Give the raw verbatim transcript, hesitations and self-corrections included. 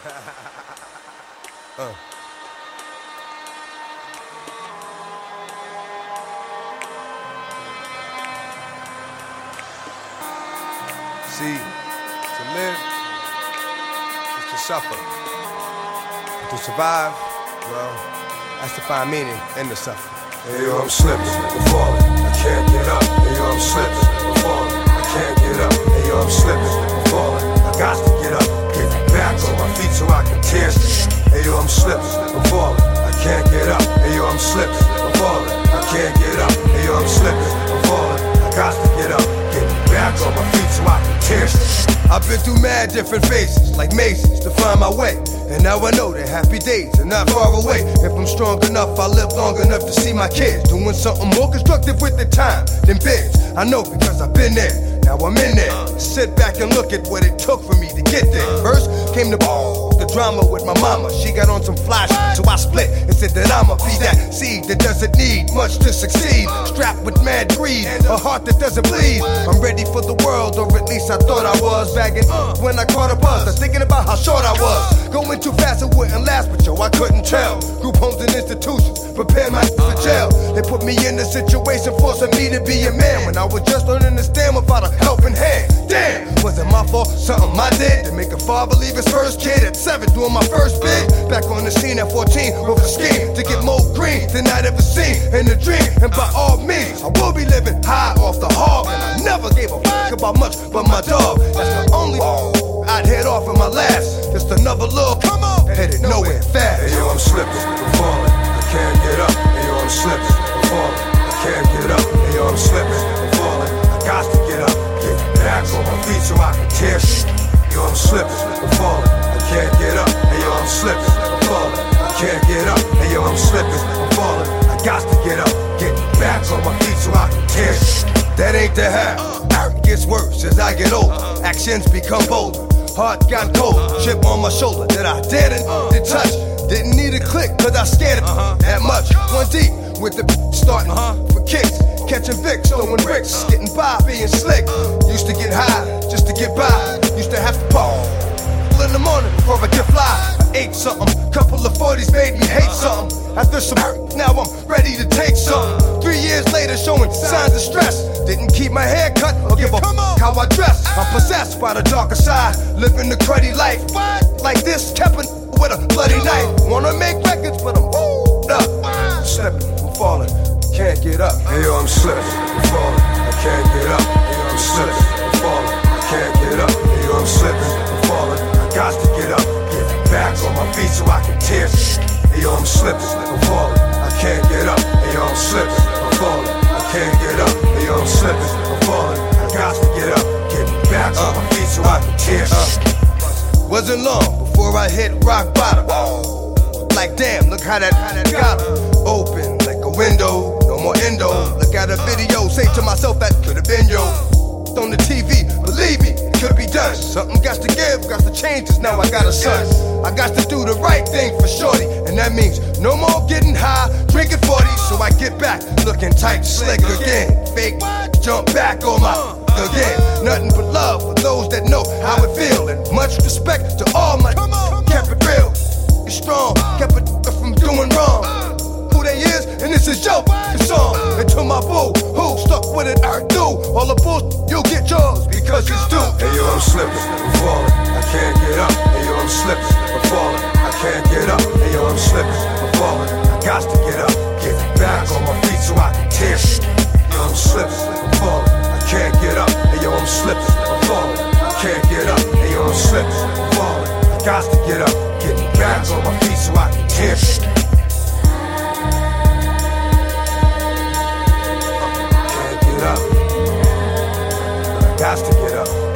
uh. See, to live is to suffer. But to survive, well, that's to find meaning in the suffering. Hey yo, I'm slipping, I'm falling, I can't get up. Hey yo, I'm slipping, I'm falling, I can't get up. Hey yo, I'm slipping, I'm falling, I got to get up. Get back on my feet so I can tear shit. Hey yo, I'm slipping, I'm falling, I can't get up. Hey yo, I'm slipping, I'm falling, I can't get up. Hey yo, I'm slipping, I'm falling, I got to get up. Get back on my feet so I can tear shit. I've been through mad different phases, like mazes, to find my way. And now I know that happy days are not far away. If I'm strong enough, I'll live long enough to see my kids doing something more constructive with the time than bids. I know because I've been there, now I'm in there. Sit back and look at what it took for me to get there. First came the the drama with my mama. She got on some fly shit, so I split and said that I'ma be that seed that doesn't need much to succeed. Strapped with mad greed, a heart that doesn't bleed. I'm ready for the world, or at least I thought I was. Bagging when I caught a buzz, I'm thinking about how short I was. Going too fast, it wouldn't last, but yo, I couldn't tell. Group homes and institutions prepare my for jail. They put me in a situation forcing me to be a man when I was just learning to stand without a helping hand. Damn, was it my fault? Something I did to make a father leave his first kid at seven, doing my first bid. Back on the scene at fourteen with a scheme to get more green than I'd ever seen in a dream. And by all means, I will be living high off the hog. And I never gave a fuck about much but my dog. That's the only I'd head off in my last. Just another little come on, headed nowhere fast. Hey yo, I'm slipping, I'm falling, I can't get up. Hey yo, I'm slipping, I'm falling, I can't get up. Hey yo, I'm slipping, I'm falling, I got to get up. Get back on my feet so I can tear shit. Hey yo, I'm slipping, I'm falling, I can't get up. Hey yo, I'm slipping, I'm falling, I can't get up. Hey yo, I'm slipping, I'm falling, I got to get up. Get back on my feet so I can tear shit. That ain't the half. It gets worse as I get older. Actions become bolder. Heart got cold. Chip on my shoulder that I didn't to touch. Didn't need a click, cause I scared it that much. One deep with the starting for kicks. Catching Vicks, throwing bricks. Getting by, being slick. Used to get high just to get by. Used to have to pop in the morning before I get fly. I ate something. Couple of forties made me hate something. After some hurt, now I'm ready to take something. Three years later, showing signs of stress. Didn't keep my hair cut or give a f how I dress. I'm possessed by the darker side, living the cruddy life. Like this, kept it with a bloody knife. Wanna make records, but I'm wooed up. I'm slipping, I'm falling, can't get up. Hey yo, I'm slipping, I'm falling, I can't get up. Hey yo, I'm slipping, I'm falling, I can't get up. Hey yo, I'm slipping, I'm falling, I got to get up. Get back on my feet so I can tear shit. Hey yo, I'm slipping, I'm falling, I can't get up. Hey yo, I'm slipping, I'm falling, I can't get up. Hey yo, I'm slipping, I'm falling, I got to get up. Get back on my feet so I can tear shit. Wasn't long before I hit rock bottom. Like damn, look how that, how that got open like a window, no more endo. Look at a video, say to myself that could've been yo. On the T V, believe me, it could be done. Something got to give, got to change, cause now I got a son. I got to do the right thing for shorty, and that means no more getting high, drinking forty. So I get back, looking tight, slick again. Fake, jump back on my again. Nothing but love for those that know how it feel, and much respect to all my kept it real. It's strong, kept it from doing wrong. Who they is, and this is your song. And to my boo, who stuck with it, I do. All the bullshit, you'll get yours because it's due. Hey yo, I'm slipping, I'm falling, I can't get up. Hey yo, I'm slipping, I'm falling, I can't get up. Hey yo, I'm slipping, I'm falling, I got to get up. Get back on my feet so I can tear shit. Hey yo, I'm slipping, I'm falling, I can't get up. Hey yo, I'm slipping, I'm falling, I can't get up. Hey yo, I'm slipping, I'm falling, I got to get up. Get back on my feet so I can tear shit. Got to get up.